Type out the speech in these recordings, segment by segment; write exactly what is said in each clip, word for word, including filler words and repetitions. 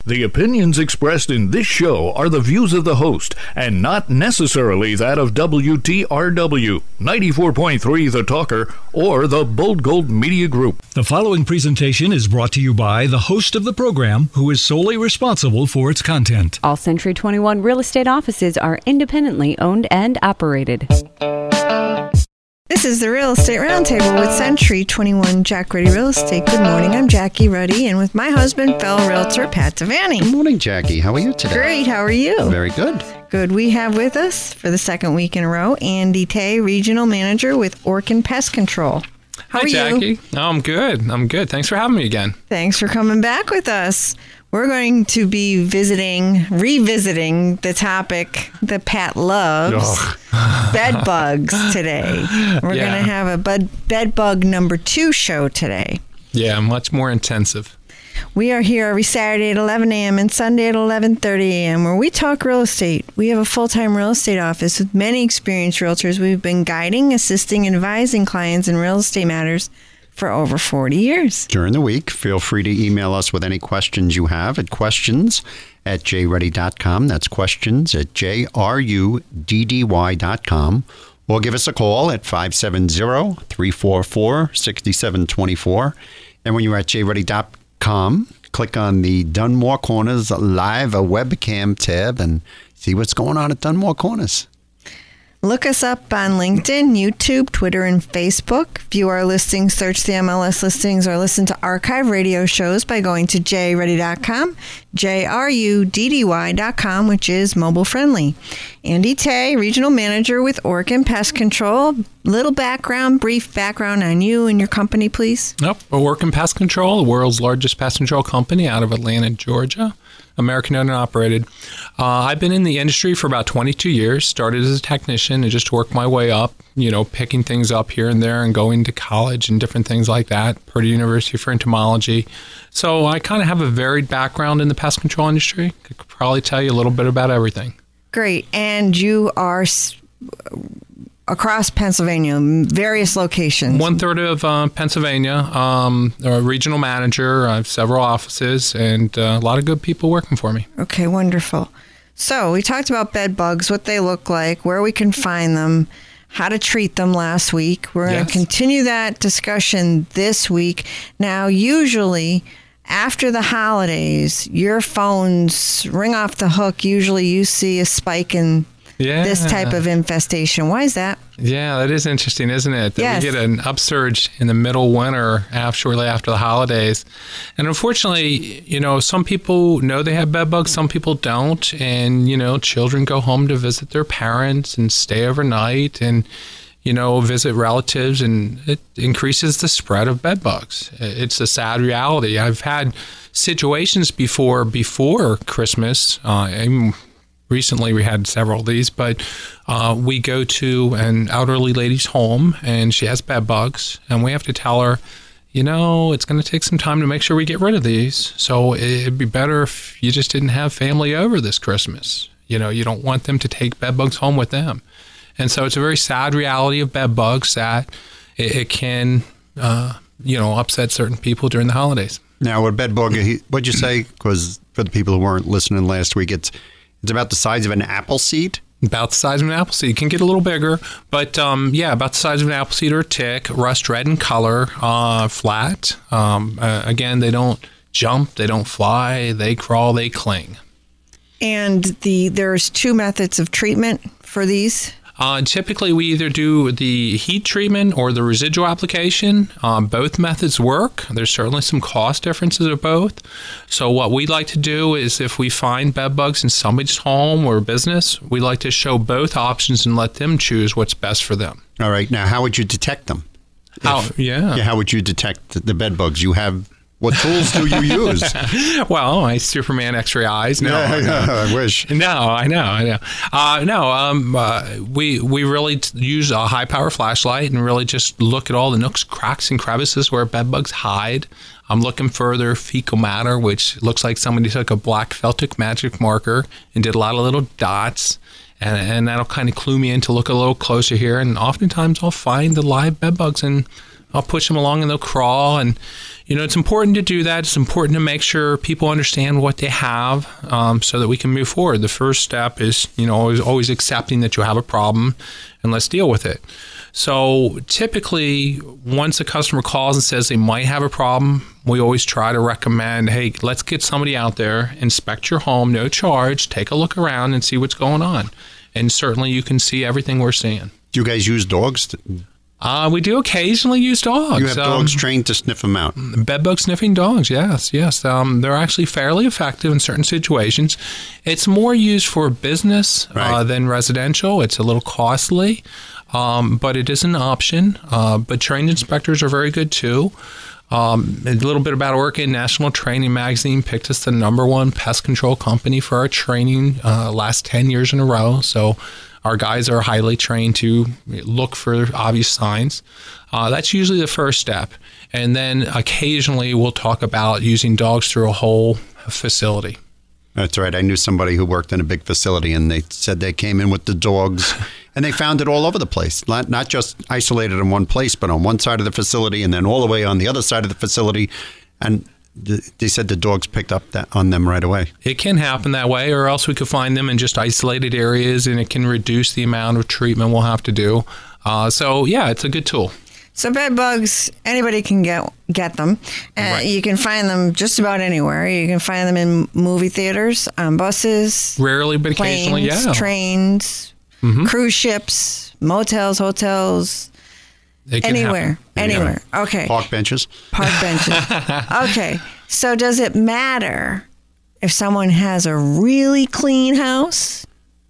The opinions expressed in this show are the views of the host and not necessarily that of W T R W, ninety-four point three The Talker, or the Bold Gold Media Group. The following presentation is brought to you by the host of the program, who is solely responsible for its content. All Century twenty-one real estate offices are independently owned and operated. This is the Real Estate Roundtable with Century twenty-one Jack Ruddy Real Estate. Good morning. I'm Jackie Ruddy, and with my husband, fellow realtor, Pat Devaney. Good morning, Jackie. How are you today? Great. How are you? Very good. Good. We have with us, for the second week in a row, Andy Tay, Regional Manager with Orkin Pest Control. How Hi, are Jackie. you? Oh, I'm good. I'm good. Thanks for having me again. Thanks for coming back with us. We're going to be visiting, revisiting the topic that Pat loves, oh. bed bugs today. We're yeah. going to have a bed, bed bug number two show today. Yeah, much more intensive. We are here every Saturday at eleven a.m. and Sunday at eleven thirty a.m. where we talk real estate. We have a full-time real estate office with many experienced realtors. We've been guiding, assisting, and advising clients in real estate matters for over forty years. During the week, feel free to email us with any questions you have at questions at j ruddy dot com. That's questions at j r u d d y dot com. Or give us a call at five seven zero, three four four, six seven two four. And when you're at j ruddy dot com, click on the Dunmore Corners live webcam tab and see what's going on at Dunmore Corners. Look us up on LinkedIn, YouTube, Twitter, and Facebook. View our listings, search the M L S listings, or listen to archive radio shows by going to j ruddy dot com, j r u d d y dot com, which is mobile friendly. Andy Tay, Regional Manager with Orkin Pest Control. Little background, brief background on you and your company, please. Yep. Orkin Pest Control, the world's largest pest control company out of Atlanta, Georgia. American owned and operated. Uh, I've been in the industry for about twenty-two years, started as a technician and just worked my way up, you know, picking things up here and there and going to college and different things like that, Purdue University for entomology. So I kind of have a varied background in the pest control industry. I could probably tell you a little bit about everything. Great. And you are across Pennsylvania, various locations. One third of uh, Pennsylvania, um, a regional manager. I have several offices and uh, a lot of good people working for me. Okay, wonderful. So we talked about bed bugs, what they look like, where we can find them, how to treat them last week. We're going to Yes. continue that discussion this week. Now, usually after the holidays, your phones ring off the hook. Usually you see a spike in Yeah. this type of infestation. Why is that? Yeah, that is interesting, isn't it? That Yes. we get an upsurge in the middle winter after, shortly after the holidays. And unfortunately, you know, some people know they have bed bugs, some people don't. And, you know, children go home to visit their parents and stay overnight and, you know, visit relatives, and it increases the spread of bed bugs. It's a sad reality. I've had situations before, before Christmas, uh, I'm recently, we had several of these, but uh, we go to an elderly lady's home, and she has bed bugs, and we have to tell her, you know, it's going to take some time to make sure we get rid of these. So it'd be better if you just didn't have family over this Christmas. You know, you don't want them to take bed bugs home with them. And so it's a very sad reality of bed bugs that it, it can, uh, you know, upset certain people during the holidays. Now, with bed bug, what'd you say? Because for the people who weren't listening last week, it's It's about the size of an apple seed? About the size of an apple seed. It can get a little bigger, but um, yeah, about the size of an apple seed or a tick, rust red in color, uh, flat. Um, uh, again, they don't jump, they don't fly, they crawl, they cling. And the there's two methods of treatment for these. Uh, typically, we either do the heat treatment or the residual application. Um, both methods work. There's certainly some cost differences of both. So what we like to do is if we find bed bugs in somebody's home or business, we like to show both options and let them choose what's best for them. All right. Now, how would you detect them? How, If, yeah. yeah. How would you detect the bed bugs? You have... What tools do you use? Well, my Superman X-ray eyes. No, yeah, yeah, I wish. No, I know, I know. Uh, no, um, uh, we we really t- use a high-power flashlight and really just look at all the nooks, cracks, and crevices where bed bugs hide. I'm looking for their fecal matter, which looks like somebody took a black Celtic magic marker and did a lot of little dots. And, and that'll kind of clue me in to look a little closer here. And oftentimes I'll find the live bed bugs and I'll push them along and they'll crawl. And, you know, it's important to do that. It's important to make sure people understand what they have um, so that we can move forward. The first step is, you know, always, always accepting that you have a problem and let's deal with it. So typically, once a customer calls and says they might have a problem, we always try to recommend, hey, let's get somebody out there, inspect your home, no charge, take a look around and see what's going on. And certainly you can see everything we're seeing. Do you guys use dogs? To- Uh, we do occasionally use dogs. You have dogs um, trained to sniff them out? Bedbug sniffing dogs, yes, yes. Um, they're actually fairly effective in certain situations. It's more used for business right. uh, than residential. It's a little costly, um, but it is an option. Uh, but trained inspectors are very good too. Um, a little bit about Orkin. National Training Magazine picked us the number one pest control company for our training uh, last ten years in a row. So our guys are highly trained to look for obvious signs. Uh, that's usually the first step. And then occasionally we'll talk about using dogs through a whole facility. That's right. I knew somebody who worked in a big facility, and they said they came in with the dogs, and they found it all over the place. Not, not just isolated in one place, but on one side of the facility and then all the way on the other side of the facility. And they said the dogs picked up that on them right away. It can happen that way, or else we could find them in just isolated areas, and it can reduce the amount of treatment we'll have to do. Uh, so, yeah, it's a good tool. So bed bugs, anybody can get get them. Uh, right. You can find them just about anywhere. You can find them in movie theaters, on buses. Rarely, but planes, occasionally, yeah. Trains, mm-hmm. cruise ships, motels, hotels. Anywhere, happen. anywhere. Yeah. Okay. Park benches. Park benches. Okay. So does it matter if someone has a really clean house?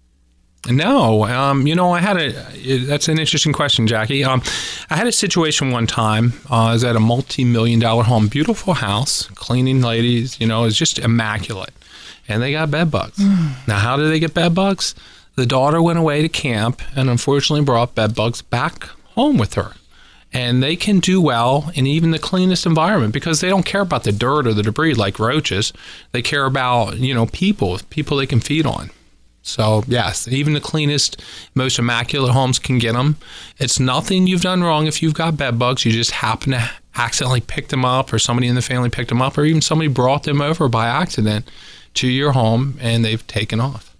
No. Um, you know, I had a, that's an interesting question, Jackie. Um, I had a situation one time. Uh, I was at a multi-million dollar home, beautiful house, cleaning ladies, you know, it was just immaculate. And they got bed bugs. Mm. Now, how did they get bed bugs? The daughter went away to camp and unfortunately brought bed bugs back home with her. And they can do well in even the cleanest environment because they don't care about the dirt or the debris like roaches. They care about, you know, people, people they can feed on. So, yes, even the cleanest, most immaculate homes can get them. It's nothing you've done wrong if you've got bed bugs. You just happen to accidentally pick them up, or somebody in the family picked them up, or even somebody brought them over by accident to your home and they've taken off.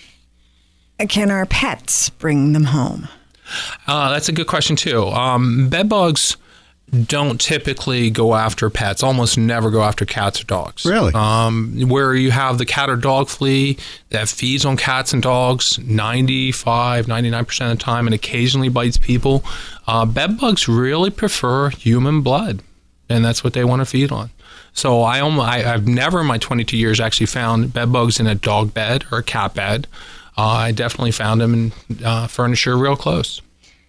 Can our pets bring them home? Uh, that's a good question, too. Um, bed bugs don't typically go after pets, almost never go after cats or dogs. Really? Um, where you have the cat or dog flea that feeds on cats and dogs ninety-five, ninety-nine percent of the time and occasionally bites people, uh, bed bugs really prefer human blood, and that's what they want to feed on. So I, almost, I I've never in my twenty-two years actually found bed bugs in a dog bed or a cat bed. Uh, I definitely found them in uh, furniture real close.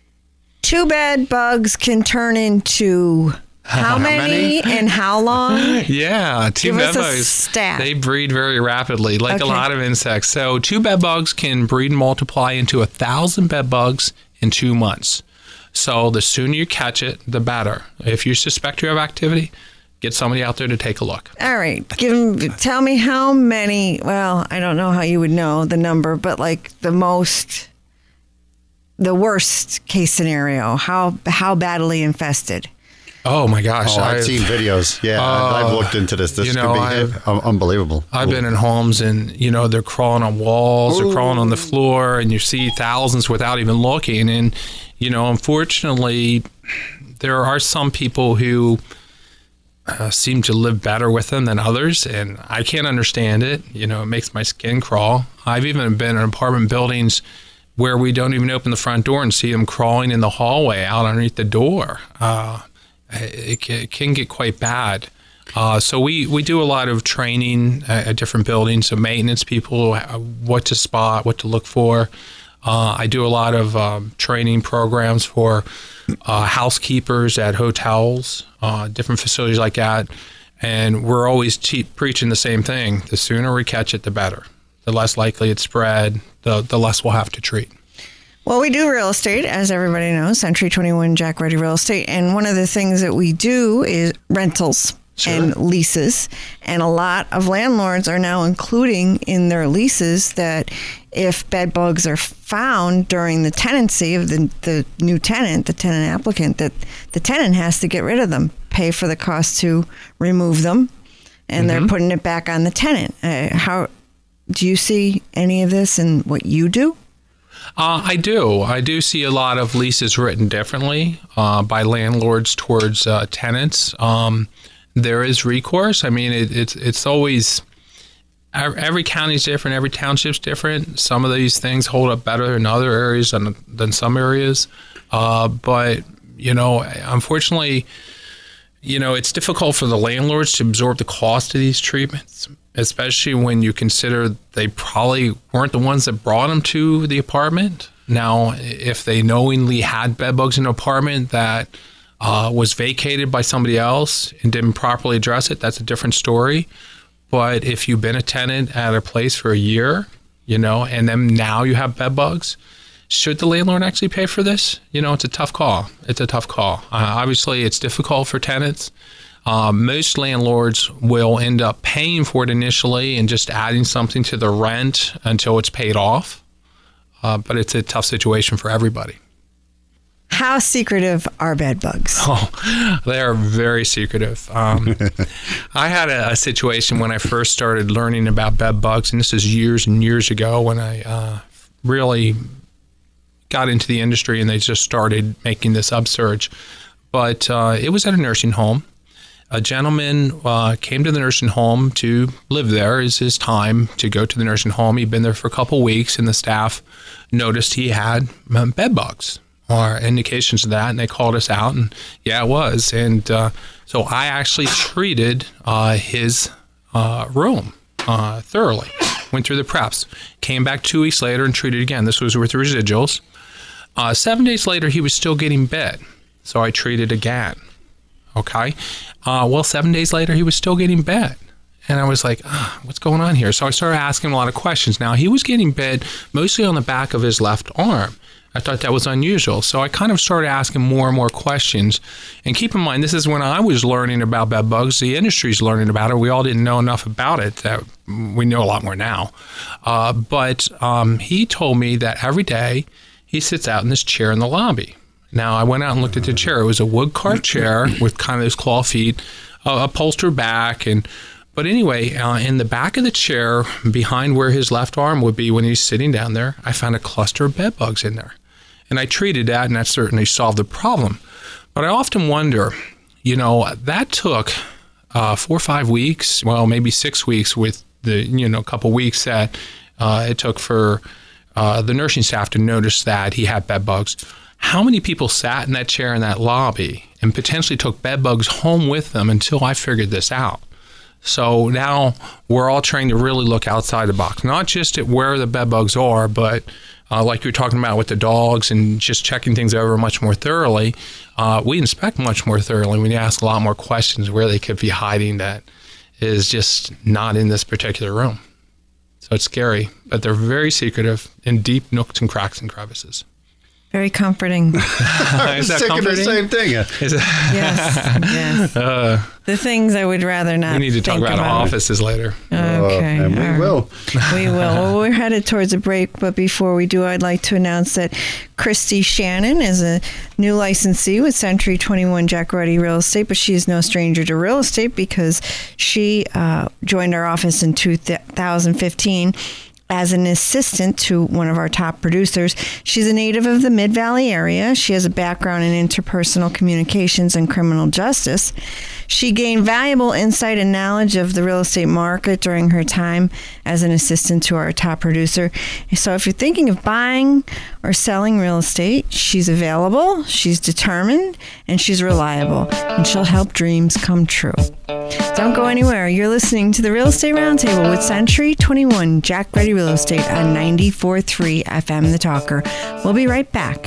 Two bed bugs can turn into how many, many? and how long? Yeah, two Give bed us bugs. A stat. They breed very rapidly, like okay. a lot of insects. So two bed bugs can breed and multiply into a thousand bed bugs in two months. So the sooner you catch it, the better. If you suspect you have activity, get somebody out there to take a look. All right. Give, tell me how many, well, I don't know how you would know the number, but like the most, the worst case scenario, how how badly infested? Oh, my gosh. Oh, I've, I've seen videos. Yeah, uh, I've looked into this. This you know, could be I've, unbelievable. I've been in homes and, you know, they're crawling on walls, Ooh. they're crawling on the floor, and you see thousands without even looking. And, you know, unfortunately, there are some people who Uh, seem to live better with them than others, and I can't understand it. You know, it makes my skin crawl. I've even been in apartment buildings where we don't even open the front door and see them crawling in the hallway out underneath the door. Uh, it, it can get quite bad. Uh, so we, we do a lot of training at, at different buildings, so maintenance people, what to spot, what to look for. Uh, I do a lot of um, training programs for uh, housekeepers at hotels, uh, different facilities like that. And we're always te- preaching the same thing. The sooner we catch it, the better. The less likely it's spread, the, the less we'll have to treat. Well, we do real estate, as everybody knows, Century twenty-one Jack Reddy Real Estate. And one of the things that we do is rentals. Sure. And leases. And a lot of landlords are now including in their leases that if bed bugs are found during the tenancy of the, the new tenant, the tenant applicant, that the tenant has to get rid of them. pay for the cost to remove them, and mm-hmm. they're putting it back on the tenant. Uh, how do you see any of this in what you do? Uh, I do. I do see a lot of leases written differently uh, by landlords towards uh, tenants. Um, there is recourse. I mean, it, it's it's always, every county's different, every township's different. Some of these things hold up better in other areas than, than some areas. Uh, but, you know, unfortunately, you know, it's difficult for the landlords to absorb the cost of these treatments, especially when you consider they probably weren't the ones that brought them to the apartment. Now, if they knowingly had bed bugs in an apartment that uh, was vacated by somebody else and didn't properly address it, that's a different story. But if you've been a tenant at a place for a year, you know, and then now you have bed bugs, should the landlord actually pay for this? You know, it's a tough call. It's a tough call. Uh, obviously, it's difficult for tenants. Uh, most landlords will end up paying for it initially and just adding something to the rent until it's paid off. Uh, but it's a tough situation for everybody. How secretive are bed bugs? Oh, they are very secretive. Um, I had a, a situation when I first started learning about bed bugs, and this is years and years ago when I uh, really got into the industry and they just started making this upsurge. But uh, it was at a nursing home. A gentleman uh, came to the nursing home to live there. It's his time to go to the nursing home. He'd been there for a couple weeks, and the staff noticed he had um, bed bugs or indications of that, and they called us out, and yeah, it was. And uh, so I actually treated uh, his uh, room uh, thoroughly, went through the preps, came back two weeks later and treated again. This was with residuals. Uh, seven days later, he was still getting bed, so I treated again. Okay. Uh, well, seven days later, he was still getting bed. And I was like, oh, what's going on here? So I started asking him a lot of questions. Now, he was getting bed mostly on the back of his left arm. I thought that was unusual. So I kind of started asking more and more questions. And keep in mind, this is when I was learning about bed bugs. The industry's learning about it. We all didn't know enough about it. That we know a lot more now. Uh, but um, he told me that every day he sits out in this chair in the lobby. Now, I went out and looked at the chair. It was a wood carved chair with kind of those claw feet, uh, upholstered back. And But anyway, uh, in the back of the chair, behind where his left arm would be when he's sitting down there, I found a cluster of bed bugs in there. And I treated that, and that certainly solved the problem. But I often wonder, you know, that took uh, four or five weeks, well, maybe six weeks with the, you know, a couple weeks that uh, it took for uh, the nursing staff to notice that he had bed bugs. How many people sat in that chair in that lobby and potentially took bed bugs home with them until I figured this out? So now we're all trying to really look outside the box, not just at where the bed bugs are, but uh, like you were talking about with the dogs and just checking things over much more thoroughly. Uh, we inspect much more thoroughly. We ask a lot more questions where they could be hiding that is just not in this particular room. So it's scary, but they're very secretive in deep nooks and cracks and crevices. Very comforting. I was Is that thinking comforting? the same thing. Is it? Yes, yes. Uh, the things I would rather not we need to talk think about, about offices later. Okay. Uh, and we all right. will. We will. Well, we're headed towards a break, but before we do, I'd like to announce that Christy Shannon is a new licensee with Century twenty-one Jacques-Ready Real Estate, but she is no stranger to real estate because she uh, joined our office in two thousand fifteen as an assistant to one of our top producers. She's a native of the Mid-Valley area. She has a background in interpersonal communications and criminal justice. She gained valuable insight and knowledge of the real estate market during her time as an assistant to our top producer. So if you're thinking of buying or selling real estate, she's available, she's determined, and she's reliable, and she'll help dreams come true. Don't go anywhere. You're listening to the Real Estate Roundtable with Century twenty-one Jacques-Ready Real Estate on ninety-four point three F M The Talker. We'll be right back.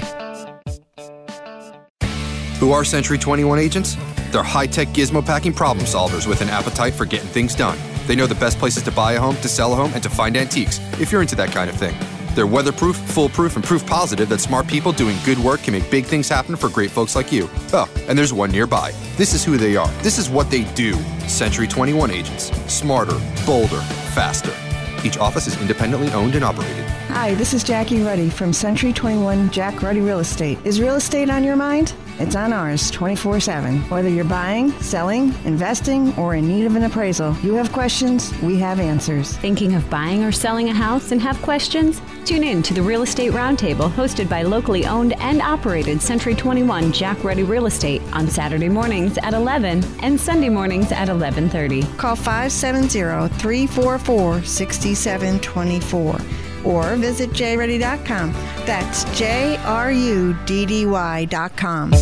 Who are Century twenty-one agents? They're high-tech gizmo packing problem solvers with an appetite for getting things done. They know the best places to buy a home, to sell a home, and to find antiques, if you're into that kind of thing. They're weatherproof, foolproof, and proof positive that smart people doing good work can make big things happen for great folks like you. Oh, and there's one nearby. This is who they are. This is what they do. Century twenty-one agents. Smarter, bolder, faster. Each office is independently owned and operated. Hi, this is Jackie Ruddy from Century twenty-one Jack Ruddy Real Estate. Is real estate on your mind? It's on ours twenty-four seven. Whether you're buying, selling, investing, or in need of an appraisal, you have questions, we have answers. Thinking of buying or selling a house and have questions? Tune in to the Real Estate Roundtable hosted by locally owned and operated Century twenty-one Jack Ruddy Real Estate on Saturday mornings at eleven and Sunday mornings at eleven thirty. Call five seven zero, three four four, six seven two four or visit j ruddy dot com. That's J R U D D Y dot com.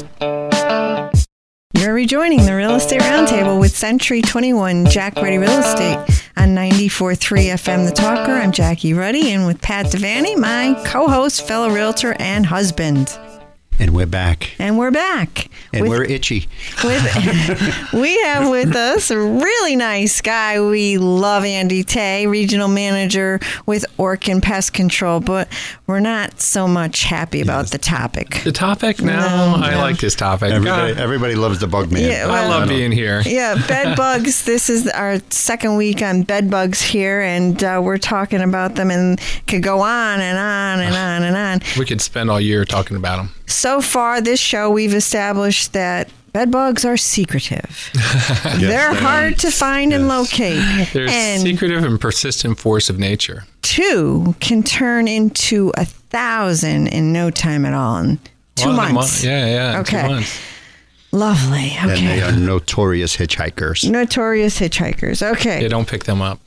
You're rejoining the Real Estate Roundtable with Century twenty-one Jack Ruddy Real Estate on ninety-four point three F M The Talker. I'm Jackie Ruddy, and with Pat Devaney, my co-host, fellow realtor, and husband. And we're back. And we're back. And with, we're itchy. With, we have with us a really nice guy. We love Andy Tay, Regional Manager with Orkin Pest Control, but we're not so much happy about yes. the topic. The topic? No, no I no. like this topic. Everybody, everybody loves the bug man. Yeah, well, I love being here. Yeah, bed bugs. This is our second week on bed bugs here, and uh, we're talking about them, and could go on and on and on and on. We could spend all year talking about them. So far, this show, we've established that bed bugs are secretive. yes, They're they hard are. to find yes. and locate. They're a secretive and persistent force of nature. Two can turn into a thousand in no time at all. In two well, months. Mo- yeah, yeah. Okay. Two months. Lovely. Okay. And they are notorious hitchhikers. Notorious hitchhikers. Okay. Yeah, don't pick them up.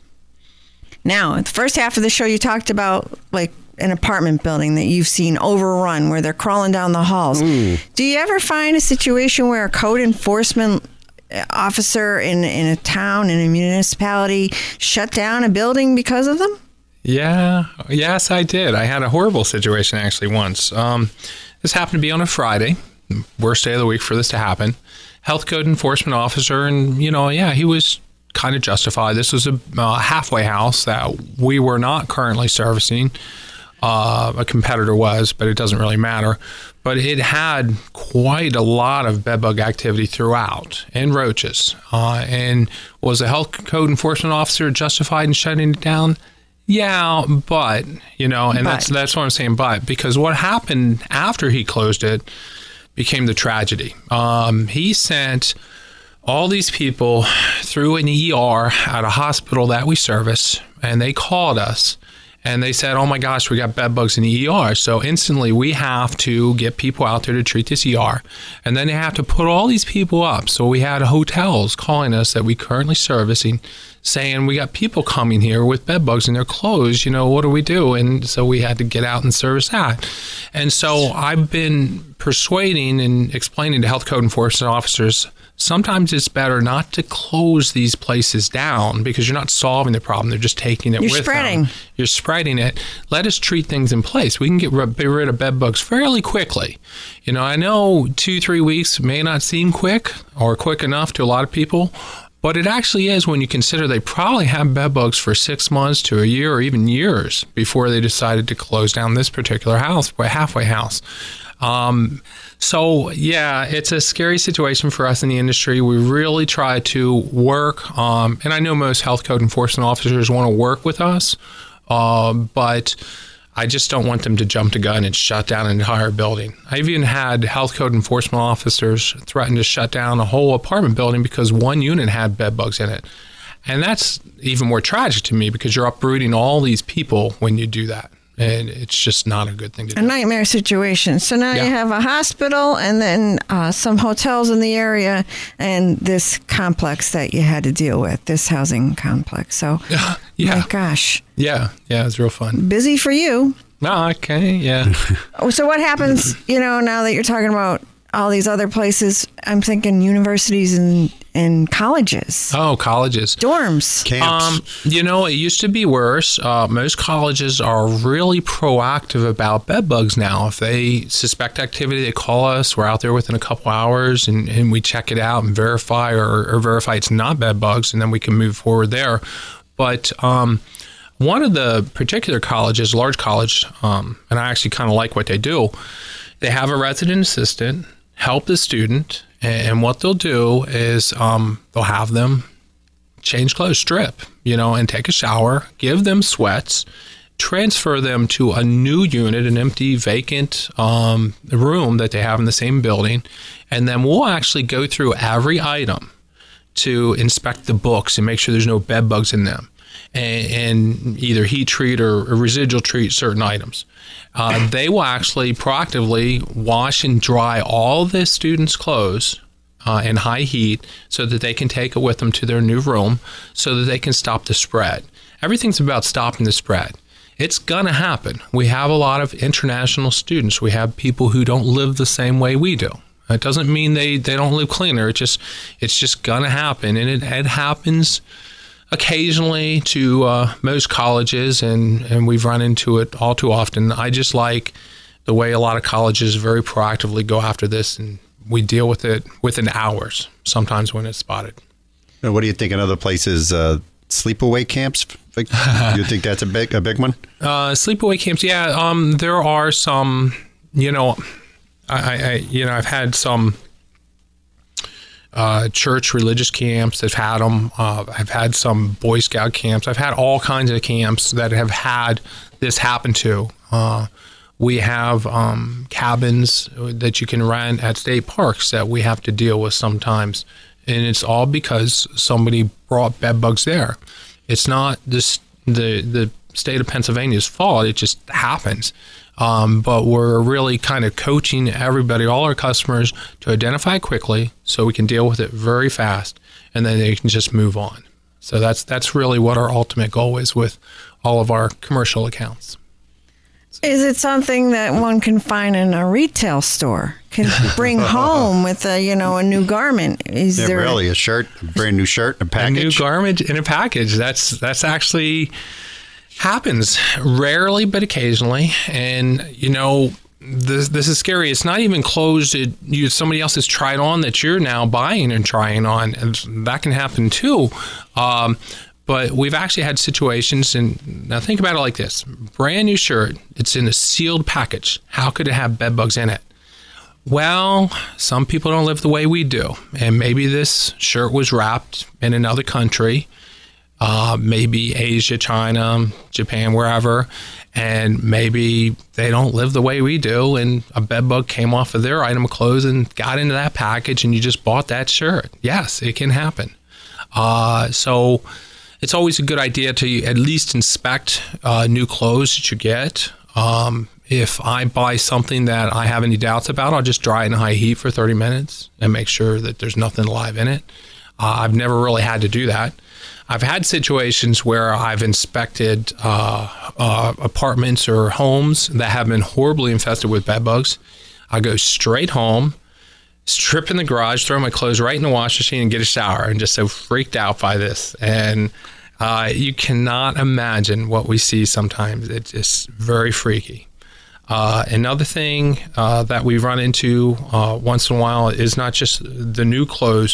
Now, the first half of the show, you talked about like an apartment building that you've seen overrun where they're crawling down the halls. Mm. Do you ever find a situation where a code enforcement officer in, in a town, in a municipality, shut down a building because of them? Yeah. Yes, I did. I had a horrible situation actually once. Um, this happened to be on a Friday, worst day of the week for this to happen. Health code enforcement officer, and, you know, yeah, he was kind of justified. This was a uh, halfway house that we were not currently servicing. Uh, a competitor was, but it doesn't really matter. But it had quite a lot of bedbug activity throughout, and roaches. Uh, and was the health code enforcement officer justified in shutting it down? Yeah, but, you know, and but. that's that's what I'm saying, but, because what happened after he closed it became the tragedy. Um, he sent all these people through an E R at a hospital that we service, and they called us. And they said, oh my gosh, we got bed bugs in the E R. So instantly we have to get people out there to treat this E R. And then they have to put all these people up. So we had hotels calling us that we currently servicing, saying we got people coming here with bed bugs in their clothes. You know, what do we do? And so we had to get out and service that. And so I've been persuading and explaining to health code enforcement officers, sometimes it's better not to close these places down because you're not solving the problem. They're just taking it you're with spreading. them. You're spreading it. Let us treat things in place. We can get rid of bed bugs fairly quickly. You know, I know two, three weeks may not seem quick or quick enough to a lot of people, but it actually is when you consider they probably had bed bugs for six months to a year or even years before they decided to close down this particular house, halfway house. Um, so, yeah, it's a scary situation for us in the industry. We really try to work, um, and I know most health code enforcement officers want to work with us, uh, but I just don't want them to jump the gun and shut down an entire building. I've even had health code enforcement officers threaten to shut down a whole apartment building because one unit had bed bugs in it. And that's even more tragic to me because you're uprooting all these people when you do that. And it's just not a good thing to do. A nightmare situation. So now yeah. you have a hospital and then uh, some hotels in the area and this complex that you had to deal with, this housing complex. So, yeah. my gosh. Yeah, yeah, it's real fun. Busy for you. No, okay, yeah. So what happens, you know, now that you're talking about all these other places, I'm thinking universities and, and colleges. Oh, colleges. Dorms. Camps. Um, you know, it used to be worse. Uh, most colleges are really proactive about bed bugs now. If they suspect activity, they call us. We're out there within a couple hours, and, and we check it out and verify or, or verify it's not bed bugs, and then we can move forward there. But um, one of the particular colleges, large college, um, and I actually kind of like what they do, they have a resident assistant help the student, and what they'll do is um, they'll have them change clothes, strip, you know, and take a shower, give them sweats, transfer them to a new unit, an empty, vacant um, room that they have in the same building, and then we'll actually go through every item to inspect the books and make sure there's no bed bugs in them, and, and either heat treat or, or residual treat certain items. Uh, they will actually proactively wash and dry all the students' clothes uh, in high heat so that they can take it with them to their new room so that they can stop the spread. Everything's about stopping the spread. It's going to happen. We have a lot of international students. We have people who don't live the same way we do. It doesn't mean they, they don't live cleaner. It just it's just going to happen, and it, it happens occasionally to uh, most colleges, and, and we've run into it all too often. I just like the way a lot of colleges very proactively go after this, and we deal with it within hours, sometimes when it's spotted. Now, what do you think in other places? Uh, sleepaway camps? You think that's a big a big one? Uh, sleepaway camps, yeah. Um, there are some. You know, I, I you know I've had some uh, church religious camps that've had them. Uh, I've had some Boy Scout camps. I've had all kinds of camps that have had this happen to. Uh, we have um, cabins that you can rent at state parks that we have to deal with sometimes. And it's all because somebody brought bed bugs there. It's not this, the the state of Pennsylvania's fault. It just happens. Um, but we're really kind of coaching everybody, all our customers, to identify quickly so we can deal with it very fast, and then they can just move on. So that's that's really what our ultimate goal is with all of our commercial accounts. Is it something that one can find in a retail store? Can bring home with a you know a new garment? Is yeah, there really a shirt, a brand new shirt, a package? A new garment in a package. That's that's actually happens rarely, but occasionally. And you know, this this is scary. It's not even clothes that you somebody else has tried on that you're now buying and trying on, and that can happen too. Um, But we've actually had situations, and now think about it like this. Brand new shirt, it's in a sealed package. How could it have bed bugs in it? Well, some people don't live the way we do. And maybe this shirt was wrapped in another country, uh, maybe Asia, China, Japan, wherever. And maybe they don't live the way we do, and a bed bug came off of their item of clothes and got into that package, and you just bought that shirt. Yes, it can happen. Uh, so... It's always a good idea to at least inspect uh, new clothes that you get. Um, if I buy something that I have any doubts about, I'll just dry it in high heat for thirty minutes and make sure that there's nothing alive in it. Uh, I've never really had to do that. I've had situations where I've inspected uh, uh, apartments or homes that have been horribly infested with bed bugs. I go straight home, strip in the garage, throw my clothes right in the wash machine and get a shower, and just so freaked out by this. And uh, you cannot imagine what we see sometimes. It's just very freaky. Uh, another thing uh, that we run into uh, once in a while is not just the new clothes.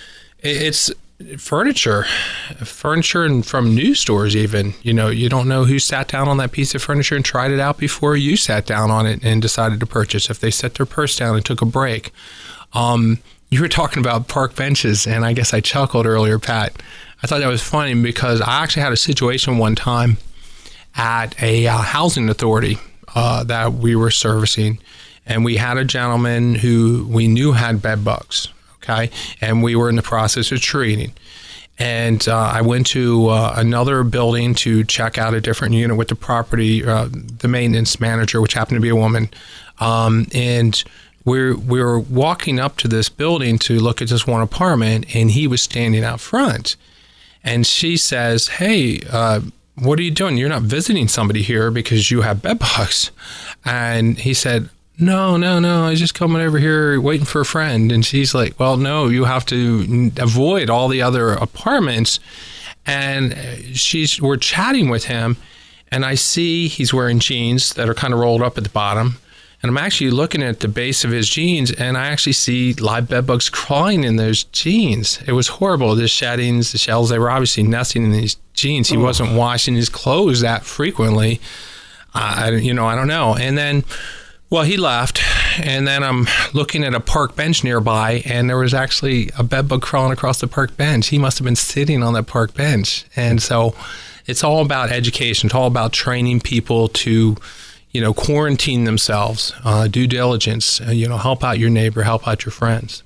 It's furniture, furniture and from new stores even. You know, you don't know who sat down on that piece of furniture and tried it out before you sat down on it and decided to purchase. If they set their purse down and took a break. Um, you were talking about park benches, and I guess I chuckled earlier, Pat. I thought that was funny because I actually had a situation one time at a uh, housing authority uh, that we were servicing, and we had a gentleman who we knew had bed bugs. Okay, and we were in the process of treating. And uh, I went to uh, another building to check out a different unit with the property, uh, the maintenance manager, which happened to be a woman. Um, and we're, we were walking up to this building to look at this one apartment, and he was standing out front. And she says, hey, uh, what are you doing? You're not visiting somebody here because you have bed bugs. And he said, no, no, no, I was just coming over here waiting for a friend. And she's like, well, no, you have to avoid all the other apartments. And she's, we're chatting with him, and I see he's wearing jeans that are kind of rolled up at the bottom. And I'm actually looking at the base of his jeans, and I actually see live bed bugs crawling in those jeans. It was horrible. The sheddings, the shells, they were obviously nesting in these jeans. He oh. wasn't washing his clothes that frequently. I, you know, I don't know. And then Well, he left, and then I'm looking at a park bench nearby, and there was actually a bed bug crawling across the park bench. He must have been sitting on that park bench. And so it's all about education. It's all about training people to, you know, quarantine themselves, uh, due diligence, uh, you know, help out your neighbor, help out your friends.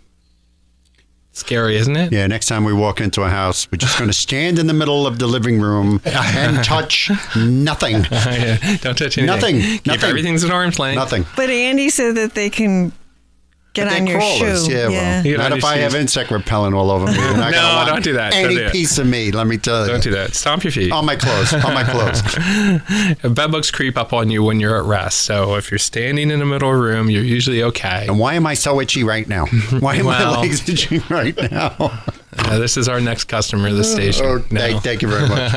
Scary, isn't it? Yeah, next time we walk into a house, we're just going to stand in the middle of the living room and touch nothing. Yeah, don't touch anything. Nothing. Keep Nothing. Everything's at arm's length. Nothing. But Andy said that they can get But on they're your crawlers. shoe. Yeah, well, Get on not your if I have shoes. insect repellent all over me. You're not No, gonna want don't do that. Don't Any do that. piece of me, let me tell you. Don't do that. Stomp your feet. On my clothes. On my clothes. Bed bugs creep up on you when you're at rest. So if you're standing in the middle of a room, you're usually okay. And why am I so itchy right now? Why are Well- my legs itchy right now? Uh, this is our next customer of the station. Oh, No. thank, thank you very much.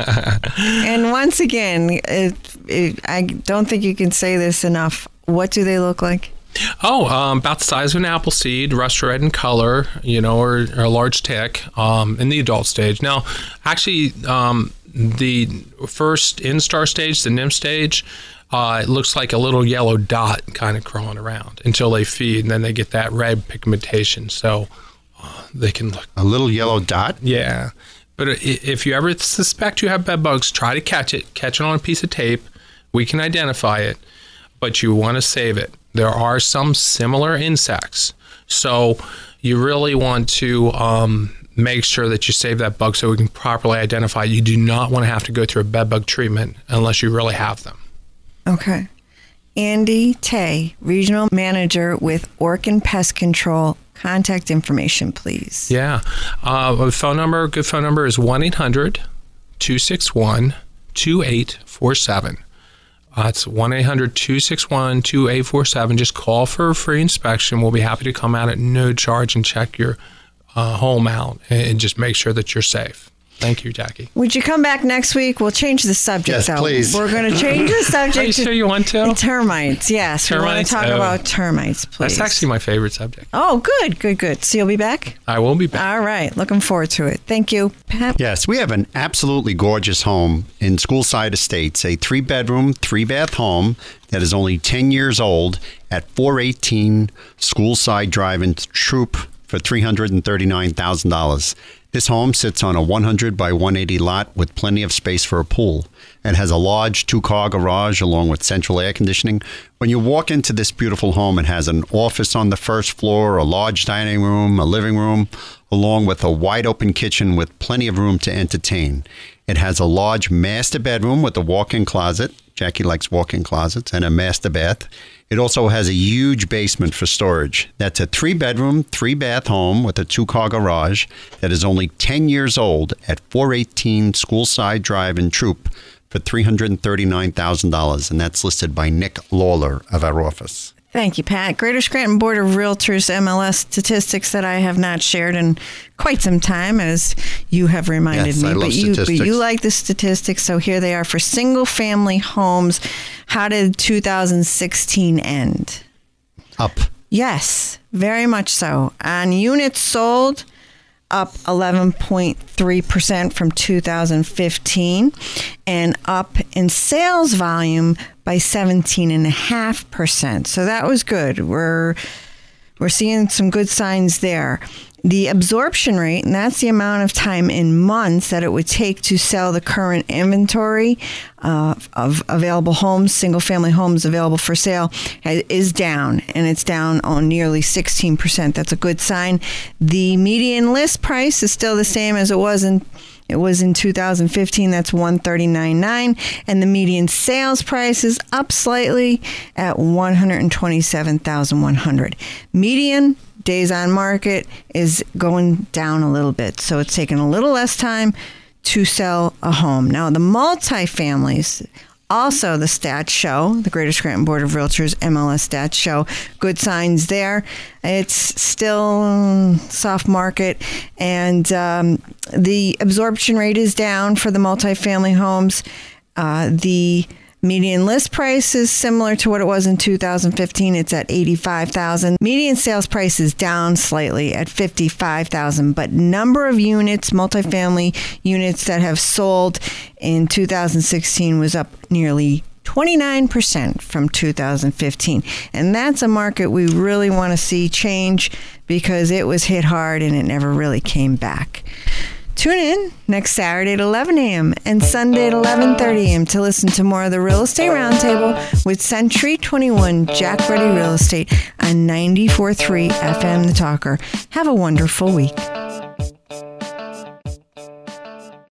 And once again, it, it, I don't think you can say this enough. What do they look like? Oh, um, about the size of an apple seed, rust red in color, you know, or, or a large tick um, in the adult stage. Now, actually, um, the first instar stage, the nymph stage, uh, it looks like a little yellow dot kind of crawling around until they feed, and then they get that red pigmentation. So uh, they can look. A little yellow dot? Yeah. But i- if you ever suspect you have bed bugs, try to catch it. Catch it on a piece of tape. We can identify it, but you want to save it. There are some similar insects. So you really want to um, make sure that you save that bug so we can properly identify. You do not want to have to go through a bed bug treatment unless you really have them. Okay. Andy Tay, Regional Manager with Orkin Pest Control. Contact information, please. Yeah. Uh, a phone number, good phone number is one eight hundred two six one two eight four seven. Uh, it's one eight hundred two six one two eight four seven. Just call for a free inspection. We'll be happy to come out at no charge and check your uh, home out and just make sure that you're safe. Thank you, Jackie. Would you come back next week? We'll change the subject. Yes, though. please. We're going to change the subject Are you to sure you want to? termites. Yes, we want Termites? to talk Oh. about termites, please. That's actually my favorite subject. Oh, good, good, good. So you'll be back? I will be back. All right. Looking forward to it. Thank you, Pat. Yes, we have an absolutely gorgeous home in Schoolside Estates, a three-bedroom, three-bath home that is only ten years old at four eighteen Schoolside Drive in Troop for three hundred thirty-nine thousand dollars. This home sits on a one hundred by one eighty lot with plenty of space for a pool. It has a large two-car garage along with central air conditioning. When you walk into this beautiful home, it has an office on the first floor, a large dining room, a living room, along with a wide-open kitchen with plenty of room to entertain. It has a large master bedroom with a walk-in closet. Jackie likes walk-in closets, and a master bath. It also has a huge basement for storage. That's a three-bedroom, three-bath home with a two-car garage that is only ten years old at four eighteen Schoolside Drive in Troop for three hundred thirty-nine thousand dollars, and that's listed by Nick Lawler of our office. Thank you, Pat. Greater Scranton Board of Realtors M L S statistics that I have not shared in quite some time, as you have reminded Yes, me. I love but you, but statistics. you like the statistics, so here they are for single-family homes. How did two thousand sixteen end? Up. Yes, very much so. On units sold, up eleven point three percent from two thousand fifteen, and up in sales volume by seventeen point five percent. So that was good. We're we're seeing some good signs there. The absorption rate, and that's the amount of time in months that it would take to sell the current inventory uh, of available homes, single-family homes available for sale, ha- is down, and it's down on nearly sixteen percent. That's a good sign. The median list price is still the same as it was in It was in two thousand fifteen. That's one thirty-nine nine, and the median sales price is up slightly at one hundred twenty-seven thousand one hundred. Median days on market is going down a little bit, so it's taking a little less time to sell a home. Now, the multifamilies, also the stats show, the Greater Scranton Board of Realtors M L S stats show good signs there. It's still soft market, and um, the absorption rate is down for the multifamily homes. Uh, the median list price is similar to what it was in two thousand fifteen. It's at eighty-five thousand. Median sales price is down slightly at fifty-five thousand, but number of units, multifamily units that have sold in two thousand sixteen was up nearly twenty-nine percent from two thousand fifteen. And that's a market we really want to see change because it was hit hard and it never really came back. Tune in next Saturday at eleven a.m. and Sunday at eleven thirty a.m. to listen to more of the Real Estate Roundtable with Century twenty-one Jack Ready Real Estate on ninety-four point three F M The Talker. Have a wonderful week.